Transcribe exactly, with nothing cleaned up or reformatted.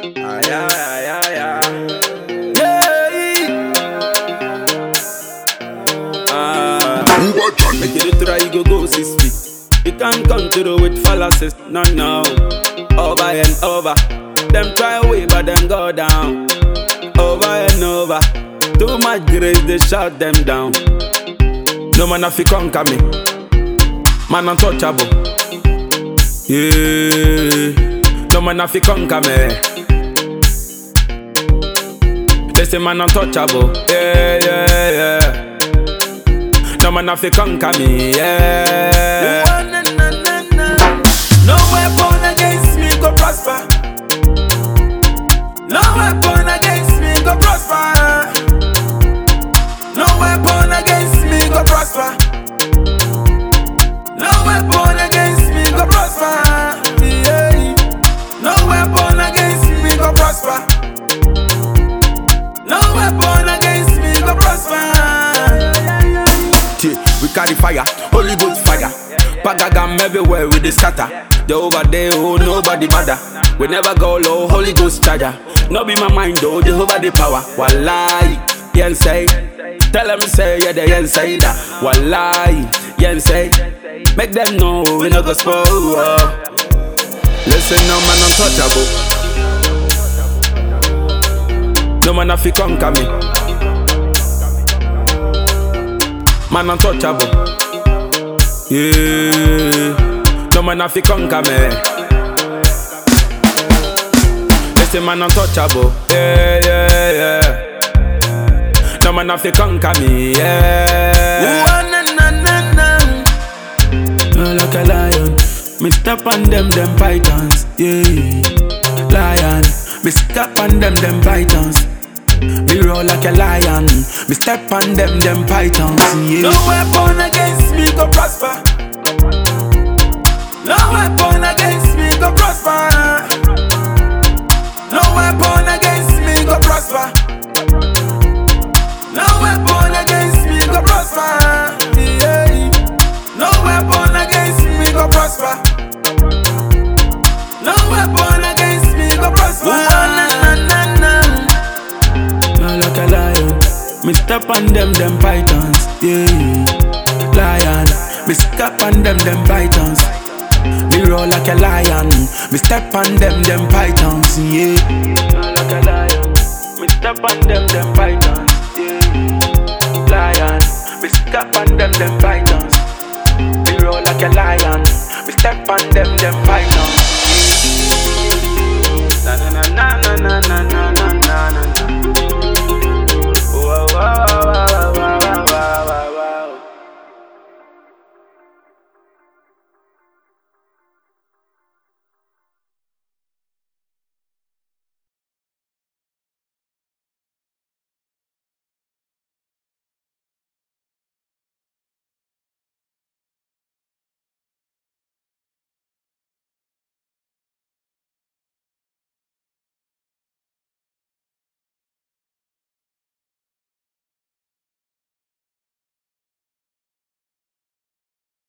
Ah, yeah, yeah, yeah, yeah. Hey. Ah, make you try, you go go six feet. You can't come through with fallacies, no, no. Over and over. Them try away, but them go down. Over and over. Too much grace, they shut them down. No man have to conquer me. Man untouchable. Yeah. No man have to conquer me. They say man untouchable. Yeah, yeah, yeah. No man have to conquer me. Yeah. No weapon against me go prosper. No weapon against me go prosper. No weapon against me go prosper. No weapon against me go prosper. Yeah. No weapon against me go prosper. No weapon against me go prosper. We carry fire, Holy Ghost fire. Pagagam everywhere with the scatter. They over there, oh nobody bother. We never go low, Holy Ghost charger. No be my mind though, Jehovah the power. Wallahi, yen say. Tell them say, yeah, they yen say that. Wallahi, yen say. Make them know we no go spoil. Oh. Listen, no man untouchable. No man have to conquer me. Man untouchable. Yeah. No man have to conquer me. Listen, man untouchable. Yeah, yeah, yeah. No man have to conquer me. Yeah. Ooh, na, na, na, na. Like a lion, me step on them, them pythons. Yeah. Lion, me step on them, them pythons. Me roll like a lion. Me step on them, them pythons. Yeah. No weapon against me go prosper. No weapon against me go prosper. No weapon against me go prosper. No weapon against me go prosper. Yeah. No weapon against me go prosper. No weapon against me go prosper. Ooh, na, na, na, na. Like a lion, me step on them, them pythons. Yeah, lion, me step on them, them pythons. Me roll like a lion, me step on them, them pythons. Yeah, like a lion, me step on them, them pythons. Yeah, lion, me step on them, them pythons. Me roll like a lion, me step on them, them pythons.